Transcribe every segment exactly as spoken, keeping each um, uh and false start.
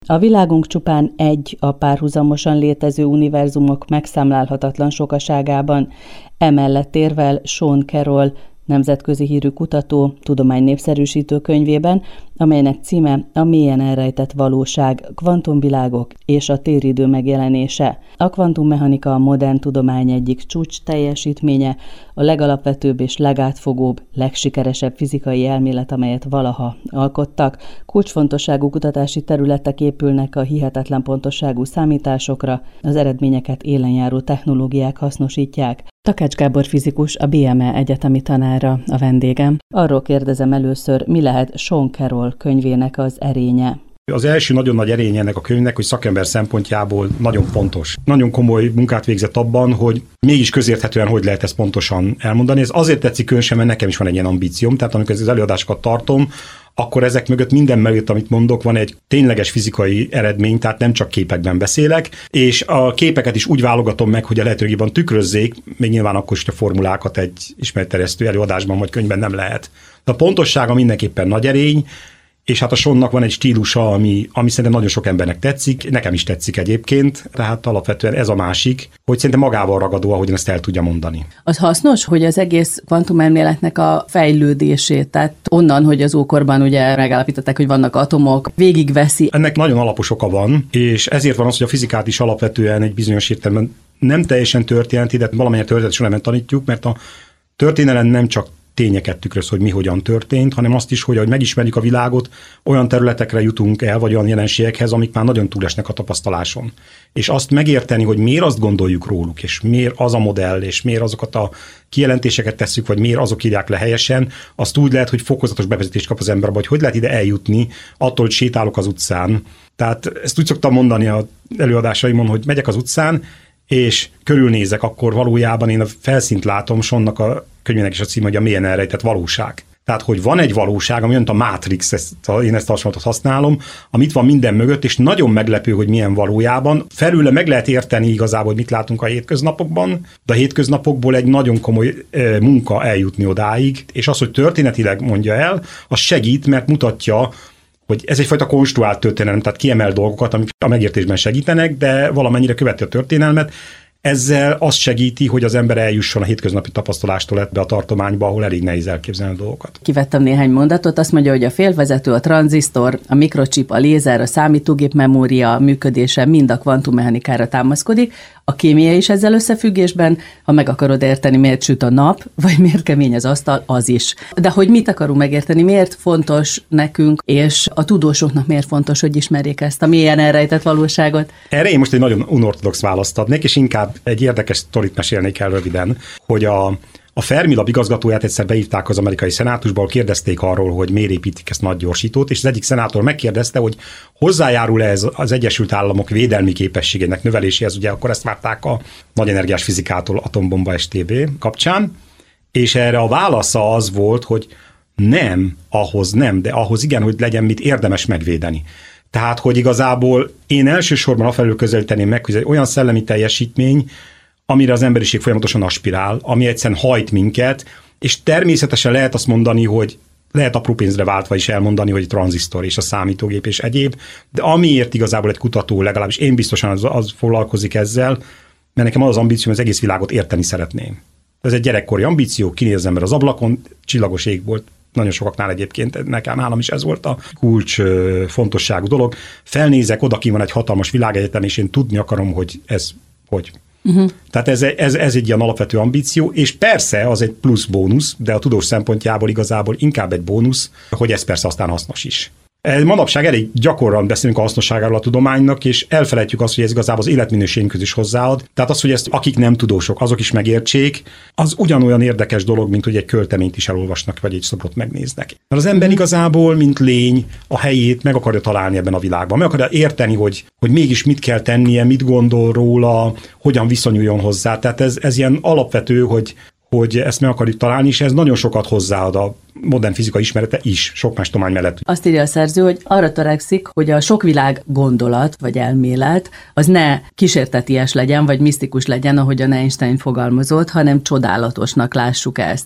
A világunk csupán egy a párhuzamosan létező univerzumok megszámlálhatatlan sokaságában. Emellett érvel Sean Carroll, nemzetközi hírű kutató, tudománynépszerűsítő könyvében, amelynek címe A mélyen elrejtett valóság, kvantumvilágok és a téridő megjelenése. A kvantummechanika a modern tudomány egyik csúcs teljesítménye, a legalapvetőbb és legátfogóbb, legsikeresebb fizikai elmélet, amelyet valaha alkottak. Kulcsfontosságú kutatási területek épülnek a hihetetlen pontosságú számításokra, az eredményeket élenjáró technológiák hasznosítják. Takács Gábor fizikus, a bé em e egyetemi tanára a vendégem. Arról kérdezem először, mi lehet Sean Carroll könyvének az erénye? Az első nagyon nagy erénye ennek a könyvnek, hogy szakember szempontjából nagyon pontos. Nagyon komoly munkát végzett abban, hogy mégis közérthetően hogy lehet ezt pontosan elmondani. Ez azért tetszik különösen, mert nekem is van egy ilyen ambícióm, tehát amikor az előadásokat tartom, akkor ezek mögött, minden mögött, amit mondok, van egy tényleges fizikai eredmény, tehát nem csak képekben beszélek, és a képeket is úgy válogatom meg, hogy a lehetőségében tükrözzék, még nyilván akkor is a formulákat egy ismeretterjesztő előadásban vagy könyvben nem lehet. De a pontossága mindenképpen nagy erény, és hát a Seannak van egy stílusa, ami, ami szerintem nagyon sok embernek tetszik, nekem is tetszik egyébként, tehát alapvetően ez a másik, hogy szerintem magával ragadó, ahogyan ezt el tudja mondani. Az hasznos, hogy az egész kvantumelméletnek a fejlődését, tehát onnan, hogy az ókorban ugye megállapították, hogy vannak atomok, végigveszi. Ennek nagyon alapos oka van, és ezért van az, hogy a fizikát is alapvetően egy bizonyos értelemben nem teljesen történeti, de valamennyire történetes elemben tanítjuk, mert a történelem nem csak tényeket tükröz, hogy mi hogyan történt, hanem azt is, hogy ahogy megismerjük a világot, olyan területekre jutunk el, vagy olyan jelenségekhez, amik már nagyon túlesnek a tapasztaláson. És azt megérteni, hogy miért azt gondoljuk róluk, és miért az a modell, és miért azokat a kijelentéseket tesszük, vagy miért azok írják le helyesen, azt úgy lehet, hogy fokozatos bevezetést kap az ember, vagy hogy lehet ide eljutni, attól, hogy sétálok az utcán. Tehát ezt úgy szoktam mondani az előadásaimon, hogy megyek az utcán, és körülnézek, akkor valójában én a felszínt látom, Seannak a könyvének is a címe, hogy a mélyen elrejtett valóság. Tehát, hogy van egy valóság, ami olyan a Matrix, ezt, én ezt a hasonlatot használom, amit van minden mögött, és nagyon meglepő, hogy milyen valójában. Felőle meg lehet érteni igazából, hogy mit látunk a hétköznapokban, de a hétköznapokból egy nagyon komoly e, munka eljutni odáig, és az, hogy történetileg mondja el, az segít, mert mutatja, hogy ez egyfajta konstruált történelem, tehát kiemel dolgokat, amik a megértésben segítenek, de valamennyire követi a történelmet. Ezzel azt segíti, hogy az ember eljusson a hétköznapi tapasztalástól ebbe a tartományba, ahol elég nehéz elképzelni a dolgokat. Kivettem néhány mondatot, azt mondja, hogy a félvezető, a tranzisztor, a mikrochip, a lézer, a számítógép memória működése mind a kvantummechanikára támaszkodik. A kémia is ezzel összefüggésben, ha meg akarod érteni, miért süt a nap, vagy miért kemény az asztal, az is. De hogy mit akarunk megérteni, miért fontos nekünk, és a tudósoknak miért fontos, hogy ismerjék ezt a mélyen elrejtett valóságot? Erre én most egy nagyon unortodox választ adnék, és inkább egy érdekes sztorit mesélnék el röviden, hogy a A Fermi Lab igazgatóját egyszer beívták az amerikai szenátusba, kérdezték arról, hogy miért építik ezt nagy gyorsítót, és az egyik szenátor megkérdezte, hogy hozzájárul-e ez az Egyesült Államok védelmi képességének növeléséhez, ugye akkor ezt várták a nagy energiás fizikától, atombomba es té bé kapcsán, és erre a válasza az volt, hogy nem, ahhoz nem, de ahhoz igen, hogy legyen mit érdemes megvédeni. Tehát, hogy igazából én elsősorban afelől közelíteném meg, hogy ez egy olyan szellemi teljesítmény, amire az emberiség folyamatosan aspirál, ami egyszerűen hajt minket, és természetesen lehet azt mondani, hogy lehet apró pénzre váltva is elmondani, hogy tranzisztor és a számítógép és egyéb, de amiért igazából egy kutató, legalábbis én biztosan az, az foglalkozik ezzel, mert nekem az az ambícióm, az egész világot érteni szeretném. Ez egy gyerekkori ambíció, kinéz az ember az ablakon, csillagos ég volt, nagyon sokaknál egyébként, nekem nálam is ez volt a kulcs fontosságú dolog. Felnézek, oda ki van egy hatalmas világegyetem, és én tudni akarom, hogy ez hogy. Uh-huh. Tehát ez, ez, ez egy ilyen alapvető ambíció, és persze az egy plusz bónusz, de a tudós szempontjából igazából inkább egy bónusz, hogy ez persze aztán hasznos is. Manapság elég gyakran beszélünk a hasznosságáról a tudománynak, és elfelejtjük azt, hogy ez igazából az életminőségünkhöz is hozzáad. Tehát az, hogy ezt akik nem tudósok, azok is megértsék, az ugyanolyan érdekes dolog, mint hogy egy költeményt is elolvasnak, vagy egy szobrot megnéznek. Mert az ember igazából, mint lény, a helyét meg akarja találni ebben a világban. Meg akarja érteni, hogy, hogy mégis mit kell tennie, mit gondol róla, hogyan viszonyuljon hozzá. Tehát ez, ez ilyen alapvető, hogy hogy ezt meg akarjuk találni, és ez nagyon sokat hozzáad a modern fizika ismerete is, sok más tudomány mellett. Azt írja a szerző, hogy arra törekszik, hogy a sokvilág gondolat, vagy elmélet, az ne kísérteties legyen, vagy misztikus legyen, ahogy a Einstein fogalmazott, hanem csodálatosnak lássuk ezt.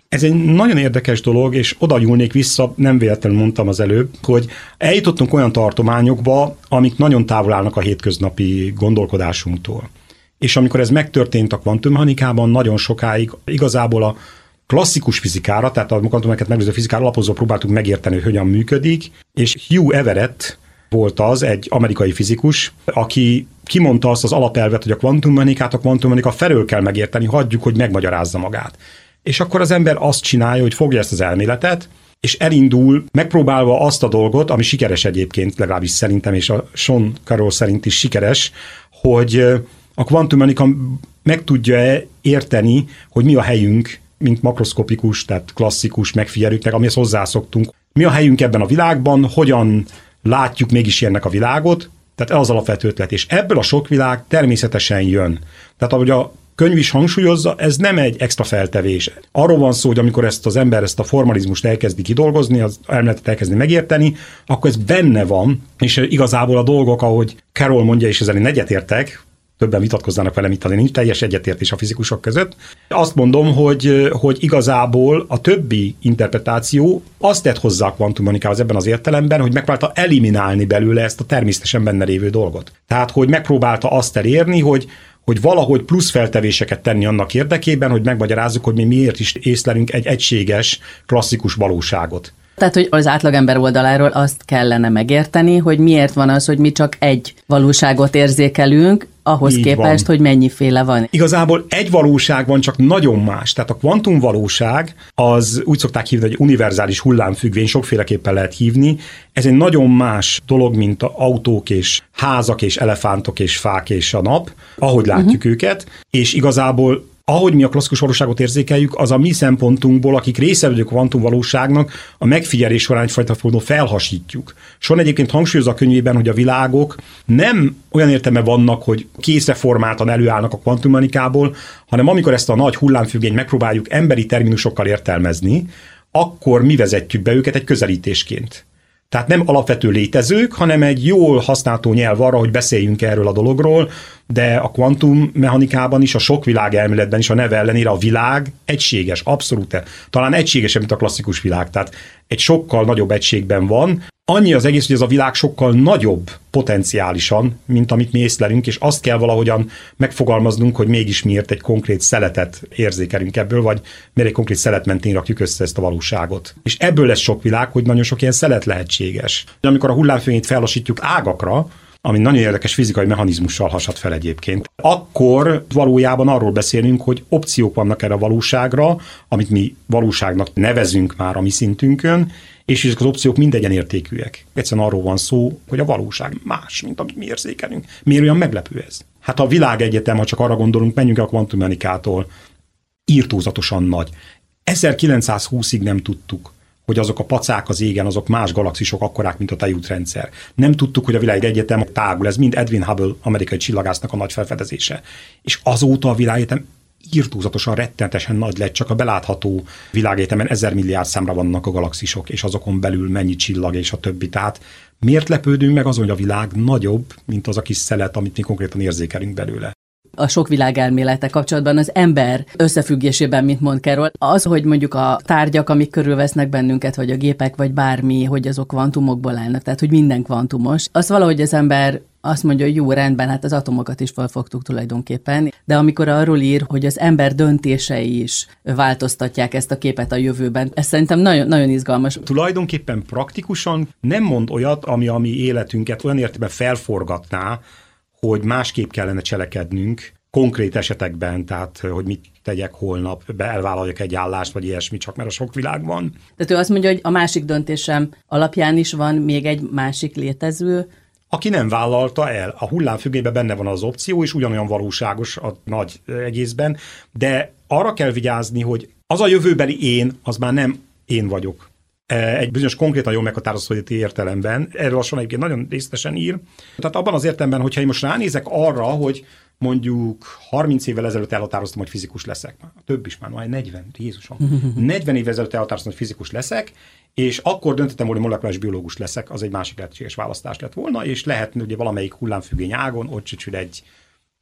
Ez egy nagyon érdekes dolog, és oda nyúlnék vissza, nem véletlenül mondtam az előbb, hogy eljutottunk olyan tartományokba, amik nagyon távol állnak a hétköznapi gondolkodásunktól. És amikor ez megtörtént a kvantummechanikában, nagyon sokáig igazából a klasszikus fizikára, tehát a kvantummechaniket megelőző fizikára alapozva próbáltuk megérteni, hogy hogyan működik, és Hugh Everett volt az, egy amerikai fizikus, aki kimondta azt az alapelvet, hogy a kvantummechanikát a kvantummechanika felől kell megérteni, hagyjuk, hogy megmagyarázza magát. És akkor az ember azt csinálja, hogy fogja ezt az elméletet, és elindul megpróbálva azt a dolgot, ami sikeres egyébként, legalábbis szerintem, és a Sean Carroll szerint is sikeres, hogy a kvantummechanika meg tudja érteni, hogy mi a helyünk, mint makroszkopikus, tehát klasszikus megfigyelőknek, amihez hozzászoktunk. Mi a helyünk ebben a világban, hogyan látjuk mégis ilyennek a világot, tehát az alapvető ötlet. És ebből a sok világ természetesen jön. Tehát ahogy a könyv is hangsúlyozza, ez nem egy extra feltevés. Arról van szó, hogy amikor ezt az ember ezt a formalizmust elkezdi kidolgozni, az elméletet elkezdi megérteni, akkor ez benne van, és igazából a dolgok, ahogy Carroll mondja, és ezzel én egyetértek, többen vitatkoznának velem itt, nincs teljes egyetértés a fizikusok között. Azt mondom, hogy, hogy igazából a többi interpretáció azt tett hozzá a kvantummechanikához ebben az értelemben, hogy megpróbálta eliminálni belőle ezt a természetesen benne lévő dolgot. Tehát, hogy megpróbálta azt elérni, hogy hogy valahogy plusz feltevéseket tenni annak érdekében, hogy megmagyarázzuk, hogy mi miért is észlelünk egy egységes, klasszikus valóságot. Tehát, hogy az átlagember oldaláról azt kellene megérteni, hogy miért van az, hogy mi csak egy valóságot érzékelünk, ahhoz Így képest, van. Hogy mennyiféle van. Igazából egy valóság van, csak nagyon más. Tehát a kvantumvalóság az úgy szokták hívni, hogy univerzális hullámfüggvény, sokféleképpen lehet hívni. Ez egy nagyon más dolog, mint az autók és házak és elefántok és fák és a nap, ahogy látjuk uh-huh. őket, és igazából ahogy mi a klasszikus valóságot érzékeljük, az a mi szempontunkból, akik része vagyunk a kvantumvalóságnak, a megfigyelés során egyfajta módon felhasítjuk. Son egyébként hangsúlyozza a könyvében, hogy a világok nem olyan értelme vannak, hogy készreformáltan előállnak a kvantummechanikából, hanem amikor ezt a nagy hullámfüggvényt megpróbáljuk emberi terminusokkal értelmezni, akkor mi vezetjük be őket egy közelítésként. Tehát nem alapvető létezők, hanem egy jól használható nyelv arra, hogy beszéljünk erről a dologról, de a kvantummechanikában is, a sok világ elméletben is a neve ellenére a világ egységes, abszolút, talán egységesebb, mint a klasszikus világ, tehát egy sokkal nagyobb egységben van. Annyi az egész, hogy ez a világ sokkal nagyobb potenciálisan, mint amit mi észlelünk, és azt kell valahogyan megfogalmaznunk, hogy mégis miért egy konkrét szeletet érzékelünk ebből, vagy miért egy konkrét szelet mentén rakjuk össze ezt a valóságot. És ebből lesz sok világ, hogy nagyon sok ilyen szelet lehetséges. Amikor a hullámfüggvényt fellasítjuk ágakra, ami nagyon érdekes fizikai mechanizmussal hasad fel egyébként, akkor valójában arról beszélünk, hogy opciók vannak erre a valóságra, amit mi valóságnak nevezünk már a mi szintünkön, és ezek az opciók mind egyenértékűek. Egyszerűen arról van szó, hogy a valóság más, mint amit mi érzékelünk. Miért olyan meglepő ez? Hát a világegyetem, ha csak arra gondolunk, menjünk el a kvantummechanikától, írtózatosan nagy. ezerkilencszázhúszig nem tudtuk, hogy azok a pacák az égen, azok más galaxisok akkorák, mint a tejútrendszer. Nem tudtuk, hogy a világegyetem tágul, ez mind Edwin Hubble amerikai csillagásznak a nagy felfedezése. És azóta a világegyetem írtózatosan, rettenetesen nagy lett, csak a belátható világegyetemen ezer milliárd számra vannak a galaxisok, és azokon belül mennyi csillag és a többi. Tehát miért lepődünk meg azon, hogy a világ nagyobb, mint az a kis szelet, amit mi konkrétan érzékelünk belőle? A sok világelmélete kapcsolatban az ember összefüggésében, mint mond Carroll, az, hogy mondjuk a tárgyak, amik körülvesznek bennünket, vagy a gépek, vagy bármi, hogy azok kvantumokból állnak, tehát hogy minden kvantumos, az valahogy az ember azt mondja, hogy jó, rendben, hát az atomokat is felfogtuk tulajdonképpen, de amikor arról ír, hogy az ember döntései is változtatják ezt a képet a jövőben, ez szerintem nagyon, nagyon izgalmas. Tulajdonképpen praktikusan nem mond olyat, ami a mi életünket olyan értelemben felforgatná, hogy másképp kellene cselekednünk konkrét esetekben, tehát hogy mit tegyek holnap, elvállaljak egy állást, vagy ilyesmi, csak mert a sok világ van. Tehát ő azt mondja, hogy a másik döntésem alapján is van még egy másik létező, aki nem vállalta el. A hullámfüggvényben benne van az opció, és ugyanolyan valóságos a nagy egészben, de arra kell vigyázni, hogy az a jövőbeli én, az már nem én vagyok. Egy bizonyos konkrétan jól meghatározott értelemben, erről a Sean egyébként nagyon részletesen ír. Tehát abban az értelemben, hogyha én most ránézek arra, hogy mondjuk harminc évvel ezelőtt elhatároztam, hogy fizikus leszek. Több is már, már negyven, Jézusom. negyven évvel ezelőtt elhatároztam, hogy fizikus leszek, és akkor döntöttem volna, hogy molekuláris biológus leszek, az egy másik lehetséges választás lett volna, és lehetne ugye valamelyik hullámfüggvény ágon, ott csücsül egy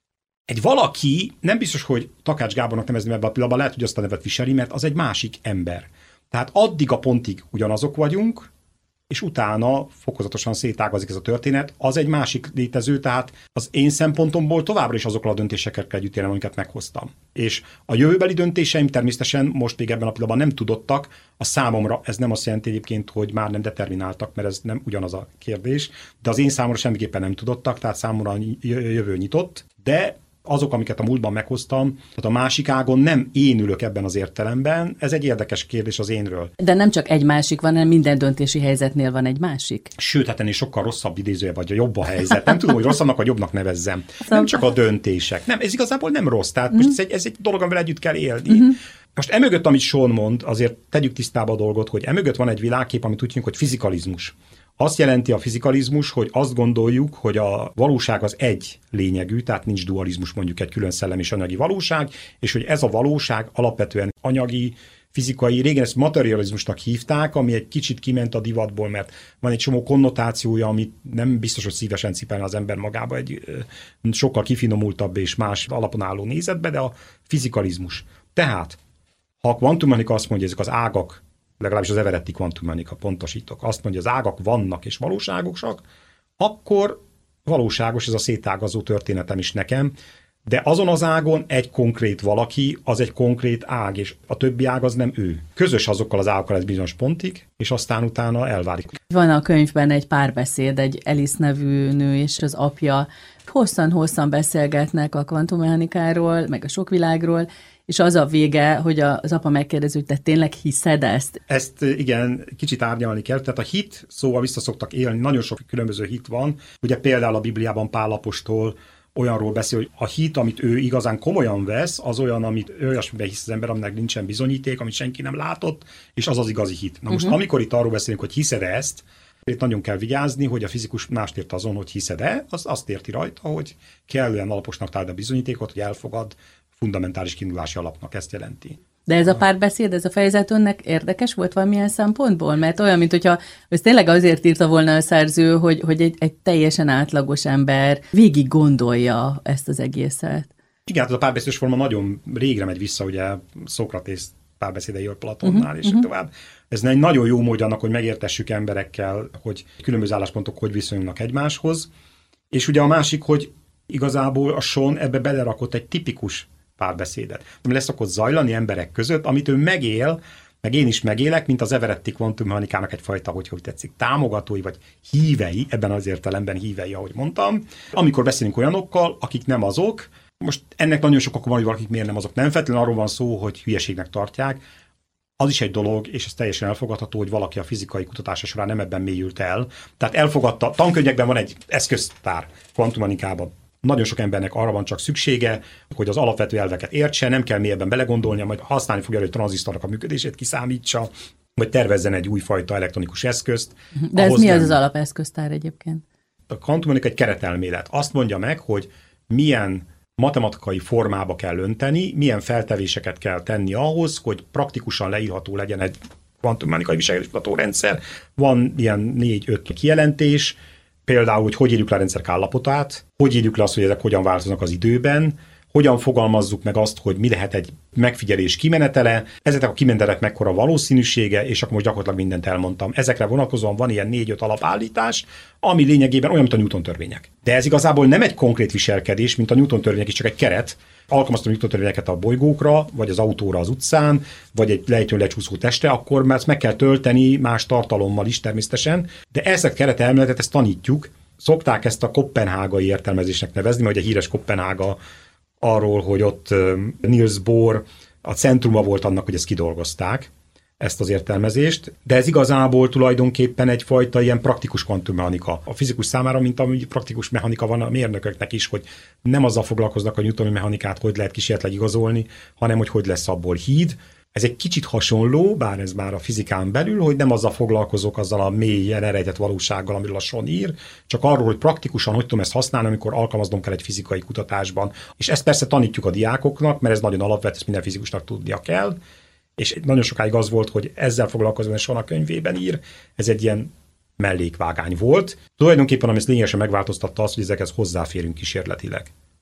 egy valaki, nem biztos, hogy Takács Gábornak nevezném ebben a pillanatban, lehet, hogy azt a nevet viseli, mert az egy másik ember. Tehát addig a pontig ugyanazok vagyunk, és utána fokozatosan szétágazik ez a történet, az egy másik létező, tehát az én szempontomból továbbra is azokkal a döntésekkel kell együtt élnem, amiket meghoztam. És a jövőbeli döntéseim természetesen most még ebben a pillanatban nem tudottak, a számomra ez nem azt jelenti egyébként, hogy már nem determináltak, mert ez nem ugyanaz a kérdés, de az én számomra semmiképpen nem tudottak, tehát számomra a jövő nyitott, de azok, amiket a múltban meghoztam, tehát a másik ágon nem én ülök ebben az értelemben, ez egy érdekes kérdés az énről. De nem csak egy másik van, hanem minden döntési helyzetnél van egy másik. Sőt, hát ennél sokkal rosszabb idézője, vagy a jobb a helyzet. Nem tudom, hogy rosszabbnak vagy jobbnak nevezzem. Nem csak a döntések. Nem, ez igazából nem rossz. Tehát mm. most ez egy, ez egy dolog, amivel együtt kell élni. Mm-hmm. Most emögött, amit Sean mond, azért tegyük tisztába a dolgot, hogy emögött van egy világkép, amit úgy hívjuk, hogy fizikalizmus. Azt jelenti a fizikalizmus, hogy azt gondoljuk, hogy a valóság az egy lényegű, tehát nincs dualizmus, mondjuk egy külön szellemi és anyagi valóság, és hogy ez a valóság alapvetően anyagi, fizikai, régen ezt materializmusnak hívták, ami egy kicsit kiment a divatból, mert van egy csomó konnotációja, amit nem biztos, hogy szívesen cipelne az ember magába egy sokkal kifinomultabb és más alapon álló nézetbe, de a fizikalizmus. Tehát, ha a kvantummechanika azt mondja, ezek az ágak, legalábbis az everetti kvantummechanika, pontosítok, azt mondja, az ágak vannak és valóságosak, akkor valóságos ez a szétágazó történetem is nekem, de azon az ágon egy konkrét valaki, az egy konkrét ág, és a többi ág az nem ő. Közös azokkal az ágokkal ez bizonyos pontig, és aztán utána elválik. Van a könyvben egy párbeszéd, egy Alice nevű nő és az apja hosszan-hosszan beszélgetnek a kvantummechanikáról, meg a sokvilágról, és az a vége, hogy az apa megkérdezi, hogy te tényleg hiszed ezt? Ezt igen, kicsit árnyalni kell. Tehát a hit szóval vissza szoktak élni, nagyon sok különböző hit van. Ugye például a Bibliában Pál apostol olyanról beszél, hogy a hit, amit ő igazán komolyan vesz, az olyan, amit olyasmiben hisz az ember, aminek nincsen bizonyíték, amit senki nem látott, és az az igazi hit. Na most, uh-huh. amikor itt arról beszélünk, hogy hiszed-e ezt, itt nagyon kell vigyázni, hogy a fizikus mást ért azon, hogy hiszed-e, az azt érti rajta, hogy kellően alaposnak találd a bizonyítékot, hogy elfogad, fundamentális kiindulási alapnak ezt jelenti. De ez a párbeszéd, ez a fejezet önnek érdekes volt valamilyen szempontból? Mert olyan, mint hogyha ez tényleg azért írta volna a szerző, hogy, hogy egy, egy teljesen átlagos ember végig gondolja ezt az egészet. Igen, hát ez a párbeszédes forma nagyon régre megy vissza, ugye Szókratész párbeszédeiről Platonnál, uh-huh, és uh-huh. tovább. Ez egy nagyon jó módja annak, hogy megértessük emberekkel, hogy különböző álláspontok hogy viszonyulnak egymáshoz. És ugye a másik, hogy igazából a Sean ebbe belerakott egy tipikus párbeszédet, ami lesz szokott zajlani emberek között, amit ő megél, meg én is megélek, mint az everetti kvantummechanikának egyfajta, hogy hogy tetszik, támogatói vagy hívei, ebben az értelemben hívei, ahogy mondtam, amikor beszélünk olyanokkal, akik nem azok. Most ennek nagyon sok oka van, hogy valakik miért nem azok. Nem feltétlenül arról van szó, hogy hülyeségnek tartják. Az is egy dolog, és ez teljesen elfogadható, hogy valaki a fizikai kutatása során nem ebben mélyült el. Tehát elfogadta, tankönyvekben van egy eszköztár kvantummechanikában. Nagyon sok embernek arra van csak szüksége, hogy az alapvető elveket értse, nem kell mélyebben belegondolnia, majd használni fogja, hogy a tranzisztornak a működését kiszámítsa, vagy tervezzen egy újfajta elektronikus eszközt. De ez mi nem... az az alapeszköztár egyébként? A kvantummechanika egy keretelmélet. Azt mondja meg, hogy milyen matematikai formába kell önteni, milyen feltevéseket kell tenni ahhoz, hogy praktikusan leírható legyen egy kvantummechanikai viselkedéskutató rendszer. Van ilyen négy-öt kijelentés, például, hogy hogy írjuk le a rendszerek állapotát, hogy írjuk le azt, hogy ezek hogyan változnak az időben, hogyan fogalmazzuk meg azt, hogy mi lehet egy megfigyelés kimenetele, ezeknek a kimenetelek mekkora valószínűsége, és akkor most gyakorlatilag mindent elmondtam. Ezekre vonatkozóan van ilyen négy-öt alapállítás, ami lényegében olyan, mint a Newton törvények. De ez igazából nem egy konkrét viselkedés, mint a Newton törvények is, csak egy keret. Alkalmaztam a Newton törvényeket a bolygókra, vagy az autóra az utcán, vagy egy lejtőn lecsúszó testre, akkor ezt meg kell tölteni más tartalommal is természetesen, de ezt a keretelméletet, ezt tanítjuk. Szokták ezt a koppenhágai értelmezésnek nevezni, vagy a híres Koppenhága arról, hogy ott Niels Bohr a centruma volt annak, hogy ezt kidolgozták, ezt az értelmezést, de ez igazából tulajdonképpen egyfajta ilyen praktikus kvantummechanika. A fizikus számára, mint ami praktikus mechanika van a mérnököknek is, hogy nem azzal foglalkoznak a newtoni mechanikát, hogy lehet kísérletleg igazolni, hanem hogy hogy lesz abból híd. Ez egy kicsit hasonló, bár ez már a fizikán belül, hogy nem azzal foglalkozok, azzal a mélyen elrejtett valósággal, amiről a Sean ír, csak arról, hogy praktikusan hogy tudom ezt használni, amikor alkalmaznom kell egy fizikai kutatásban. És ezt persze tanítjuk a diákoknak, mert ez nagyon alapvető, ezt minden fizikusnak tudnia kell. És nagyon sokáig az volt, hogy ezzel foglalkozóan Sean a könyvében ír, ez egy ilyen mellékvágány volt. Tulajdonképpen, ami ezt lényegesen megváltoztatta az, hogy ezekhez hozzáférünk kísérletileg.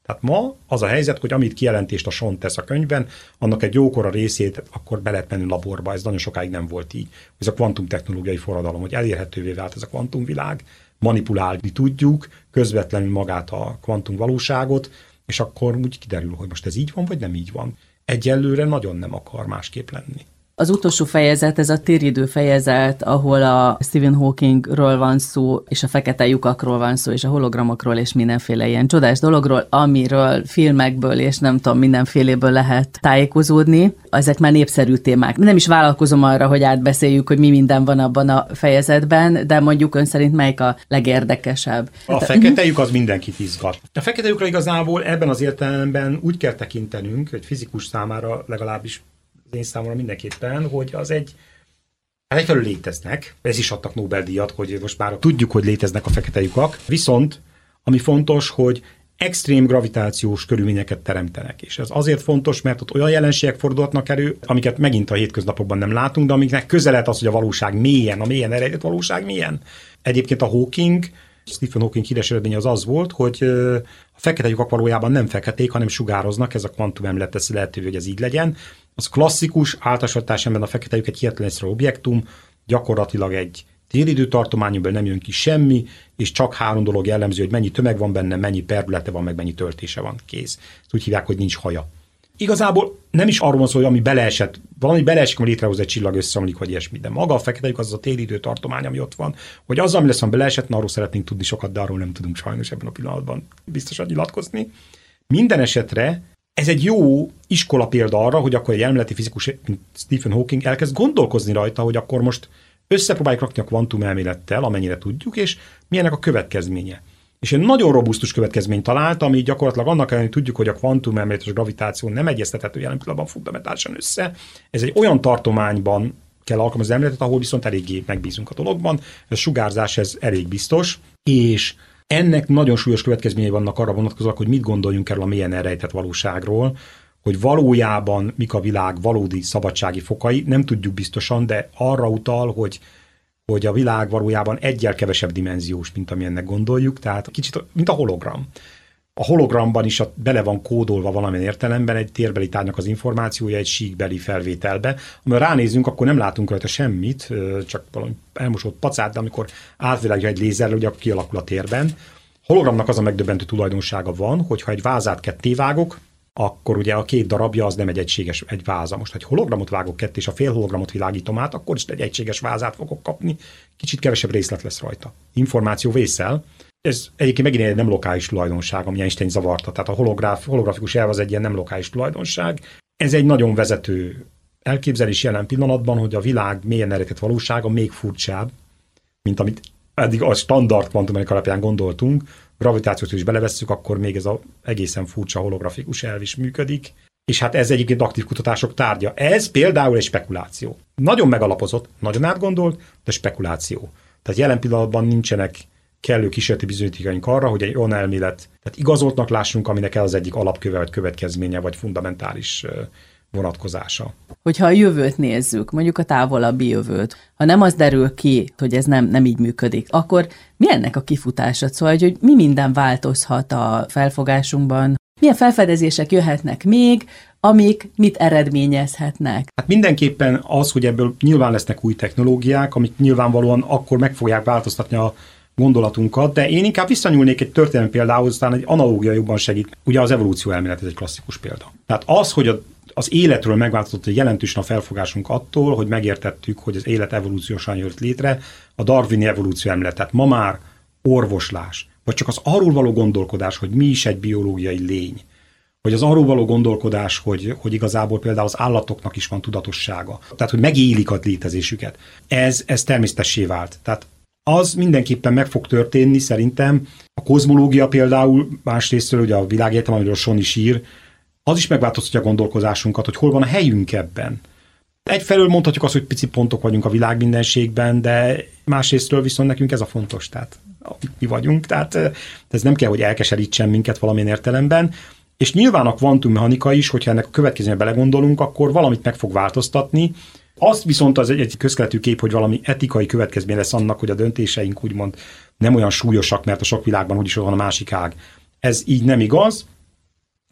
Tehát ma az a helyzet, hogy amit kijelentést a Sean tesz a könyvben, annak egy jókora részét akkor be lehet menni laborba, ez nagyon sokáig nem volt így. Ez a kvantumtechnológiai forradalom, hogy elérhetővé vált ez a kvantumvilág, manipulálni tudjuk közvetlenül magát a kvantumvalóságot, és akkor úgy kiderül, hogy most ez így van, vagy nem így van. Egyelőre nagyon nem akar másképp lenni. Az utolsó fejezet, ez a téridő fejezet, ahol a Stephen Hawkingról van szó, és a fekete lyukakról van szó, és a hologramokról, és mindenféle ilyen csodás dologról, amiről filmekből, és nem tudom, mindenféléből lehet tájékozódni. Ezek már népszerű témák. Nem is vállalkozom arra, hogy átbeszéljük, hogy mi minden van abban a fejezetben, de mondjuk ön szerint melyik a legérdekesebb? A fekete lyuk az mindenkit izgat. A fekete lyukra igazából ebben az értelemben úgy kell tekintenünk, hogy fizikus számára legalábbis én számomra mindenképpen, hogy az egy, hát egyfelől léteznek, ez is adtak Nobel-díjat, hogy most már tudjuk, hogy léteznek a fekete lyukak, viszont ami fontos, hogy extrém gravitációs körülményeket teremtenek, és ez azért fontos, mert ott olyan jelenségek fordulhatnak elő, amiket megint a hétköznapokban nem látunk, de amiknek közel lehet az, hogy a valóság mélyen, a mélyen elrejtett valóság mélyen. Egyébként a Hawking, Stephen Hawking híres eredménye az az volt, hogy a fekete lyukak valójában nem feketék, hanem sugároznak, ez a kvantumelmélet teszi lehetővé, hogy ez így legyen. Az klasszikus általánosításemben a fekete lyuk egy hihetetlen egyszerű objektum, gyakorlatilag egy téridőtartományból nem jön ki semmi, és csak három dolog jellemző, hogy mennyi tömeg van benne, mennyi perdülete van, meg mennyi töltése van, kész. Ezt úgy hívják, hogy nincs haja. Igazából nem is arról van szó, hogy ami beleesett, valami beleesik, ami létrehoz egy csillag, összeomlik, vagy ilyesmi, de maga a fekete lyuk az, az a téridőtartomány, ami ott van. Hogy az, ami lesz, ami beleesett, na, arról szeretnénk tudni sokat, de arról nem tudunk sajnos ebben a pillanatban biztosan nyilatkozni. Minden esetre ez egy jó iskola példa arra, hogy akkor egy elméleti fizikus, mint Stephen Hawking elkezd gondolkozni rajta, hogy akkor most összepróbáljuk rakni a kvantumelmélettel, amennyire tudjuk, és milyennek a következménye. És egy nagyon robusztus következményt talált, ami gyakorlatilag annak ellenére tudjuk, hogy a kvantumelmélet és a gravitáció nem egyeztethető jelen pillanatban fundamentálisan össze. Ez egy olyan tartományban kell alkalmazni az elméletet, ahol viszont eléggé megbízunk a dologban. Ez a sugárzás, ez elég biztos, és ennek nagyon súlyos következményei vannak arra vonatkozóak, hogy mit gondoljunk erről a mélyen elrejtett valóságról, hogy valójában mik a világ valódi szabadsági fokai, nem tudjuk biztosan, de arra utal, hogy, hogy a világ valójában egyel kevesebb dimenziós, mint amilyennek gondoljuk, tehát kicsit, mint a hologram. A hologramban is a, bele van kódolva valamilyen értelemben egy térbeli tárgynak az információja egy síkbeli felvételbe. Amikor ránézünk, akkor nem látunk rajta semmit, csak valami elmosott pacát, de amikor átvilágítja egy lézerrel, ugye kialakul a térben. Hologramnak az a megdöbbentő tulajdonsága van, hogy ha egy vázát ketté vágok, akkor ugye a két darabja az nem egy egységes egy váza. Most, ha egy hologramot vágok ketté, és a fél hologramot világítom át, akkor is egy egységes vázát fogok kapni, kicsit kevesebb részlet lesz rajta. Információ vészel. Ez egyébként megint egy nem lokális tulajdonság, ami Einstein zavarta. Tehát a holográf, holografikus elv az egy ilyen nem lokális tulajdonság. Ez egy nagyon vezető elképzelés jelen pillanatban, hogy a világ mélyen elrejtett valósága még furcsább, mint amit eddig a standard kvantummechanika alapján gondoltunk. Gravitációt is belevesszük, akkor még ez az egészen furcsa holografikus elv is működik. És hát ez egyébként aktív kutatások tárgya. Ez például egy spekuláció. Nagyon megalapozott, nagyon átgondolt, de spekuláció. Tehát jelen pillanatban nincsenek kellő kísérleti bizonyítékaink arra, hogy egy olyan elmélet, tehát igazoltnak lássunk, aminek ez az egyik alapköve, vagy következménye, vagy fundamentális vonatkozása. Hogyha a jövőt nézzük, mondjuk a távolabbi jövőt, ha nem az derül ki, hogy ez nem, nem így működik, akkor mi ennek a kifutása? Szóval, hogy mi minden változhat a felfogásunkban, milyen felfedezések jöhetnek még, amik mit eredményezhetnek? Hát mindenképpen az, hogy ebből nyilván lesznek új technológiák, amik nyilvánvalóan akkor meg fogják változtatni a gondolatunkat, de én inkább visszanyúlnék egy történelmi példához, aztán egy analógia jobban segít. Ugye az evolúció elmélet, ez egy klasszikus példa. Tehát az, hogy a, az életről megváltozott jelentősen a felfogásunk attól, hogy megértettük, hogy az élet evolúciósan jött létre, a darwini evolúció elmélet. Tehát ma már orvoslás, vagy csak az arról való gondolkodás, hogy mi is egy biológiai lény, vagy az arról való gondolkodás, hogy, hogy igazából például az állatoknak is van tudatossága, tehát hogy megélik a létezésüket. Ez, ez természetessé vált. Tehát az mindenképpen meg fog történni, szerintem. A kozmológia például, másrésztről ugye a világegyetem, amiről Sean is ír, az is megváltoztatja a gondolkozásunkat, hogy hol van a helyünk ebben. Egyfelől mondhatjuk azt, hogy pici pontok vagyunk a világ mindenségben, de másrésztről viszont nekünk ez a fontos, tehát mi vagyunk, tehát ez nem kell, hogy elkeserítsen minket valamilyen értelemben. És nyilván a kvantummechanika is, hogyha ennek a következőben belegondolunk, akkor valamit meg fog változtatni. Azt viszont az egy, egy közkeletű kép, hogy valami etikai következmény lesz annak, hogy a döntéseink úgymond nem olyan súlyosak, mert a sok világban úgyis van a másik ág. Ez így nem igaz.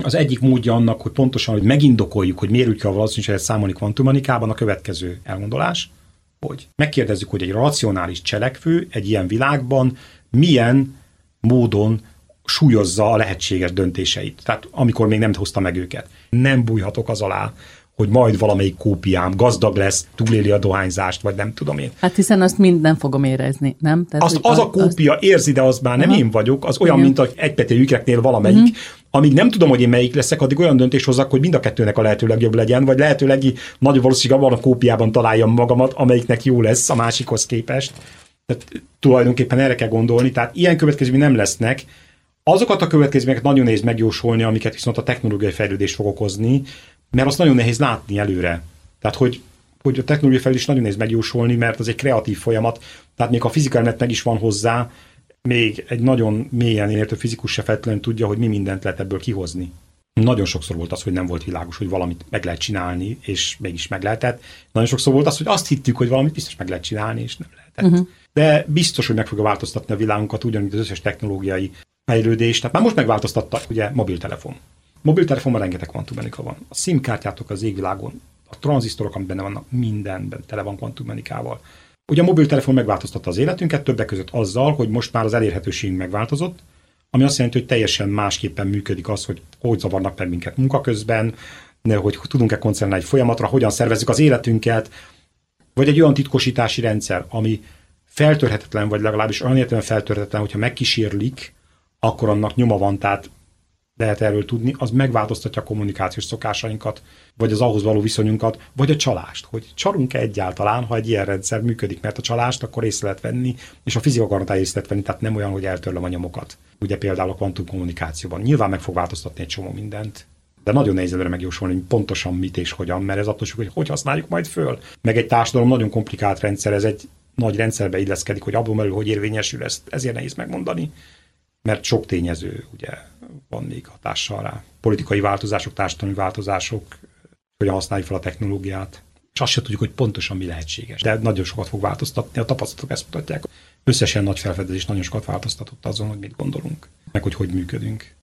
Az egyik módja annak, hogy pontosan, hogy megindokoljuk, hogy miért úgy kell a valószínűséget számolni kvantummechanikában, a következő elgondolás, hogy megkérdezzük, hogy egy racionális cselekvő egy ilyen világban milyen módon súlyozza a lehetséges döntéseit. Tehát amikor még nem hozta meg őket. Nem bújhatok az alá, hogy majd valamelyik kópiám gazdag lesz, túléli a dohányzást, vagy nem tudom én. Hát hiszen azt mind nem fogom érezni, nem? Tehát, azt, az a kópia azt... érzi, de az már nem Aha. én vagyok, az olyan, Igen. mint egy egypetér ükreknél valamelyik. Uh-huh. Amíg nem tudom, hogy én melyik leszek, addig olyan döntést hozzak, hogy mind a kettőnek a lehető legjobb legyen, vagy lehetőleg nagyobb valószínűség abban a kópiában találjam magamat, amelyiknek jó lesz a másikhoz képest. Tehát tulajdonképpen erre kell gondolni, tehát ilyen következmények nem lesznek. Azokat a következményeket nagyon nehéz megjósolni, amiket viszont a technológiai fejlődés fog okozni, mert azt nagyon nehéz látni előre. Tehát, hogy, hogy a technológiai fejlődés nagyon nehéz megjósolni, mert az egy kreatív folyamat, tehát még a fizikai meg is van hozzá, még egy nagyon mélyen értő fizikus se feltétlenül tudja, hogy mi mindent lehet ebből kihozni. Nagyon sokszor volt az, hogy nem volt világos, hogy valamit meg lehet csinálni, és mégis meg lehetett. Nagyon sokszor volt az, hogy azt hittük, hogy valamit biztos meg lehet csinálni, és nem lehetett. Uh-huh. De biztos, hogy meg fogja változtatni a világunkat, ugyanúgy az összes technológiai fejlődés. Tehát már most megváltoztatta, ugye, mobiltelefon. Mobiltelefonban rengeteg kvantummechanika van. A SIM-kártyátok az égvilágon, a tranzisztorok, amik benne vannak, mindenben tele van kvantummechanikával. Ugye a mobiltelefon megváltoztatta az életünket, többek között azzal, hogy most már az elérhetőségünk megváltozott, ami azt jelenti, hogy teljesen másképpen működik az, hogy hogy zavarnak meg minket munka közben, hogy tudunk-e koncentrálni egy folyamatra, hogyan szervezzük az életünket, vagy egy olyan titkosítási rendszer, ami feltörhetetlen, vagy legalábbis olyan értelemben feltörhetetlen, hogyha megkísérlik, akkor annak nyoma van, tehát lehet erről tudni, az megváltoztatja a kommunikációs szokásainkat, vagy az ahhoz való viszonyunkat, vagy a csalást, hogy csalunk-e egyáltalán, ha egy ilyen rendszer működik, mert a csalást akkor észre lehet venni, és a fizika garantálja észre lehet venni, tehát nem olyan, hogy eltörlöm a nyomokat. Ugye például a kvantum kommunikációban. Nyilván meg fog változtatni egy csomó mindent, de nagyon nehéz előre megjósolni, hogy pontosan mit és hogyan, mert ez attól függ, hogy hogy használjuk majd föl. Meg egy társadalom nagyon komplikált rendszer, ez egy nagy rendszerbe illeszkedik, hogy abból belül hogy érvényesül, ezt ezért nehéz megmondani, mert sok tényező ugye van még hatással rá. Politikai változások, társadalmi változások, hogyan használjuk fel a technológiát, és azt sem tudjuk, hogy pontosan mi lehetséges. De nagyon sokat fog változtatni, a tapasztalatok ezt mutatják. Összesen nagy felfedezés nagyon sokat változtatott azon, hogy mit gondolunk, meg hogy hogy működünk.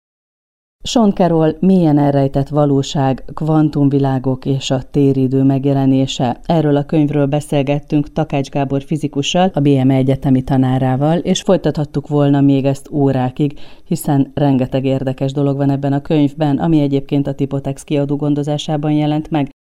Sean Carroll Mélyen elrejtett valóság, kvantumvilágok és a téridő megjelenése. Erről a könyvről beszélgettünk Takács Gábor fizikussal, a bé em e egyetemi tanárával, és folytathattuk volna még ezt órákig, hiszen rengeteg érdekes dolog van ebben a könyvben, ami egyébként a Tipotex kiadó gondozásában jelent meg.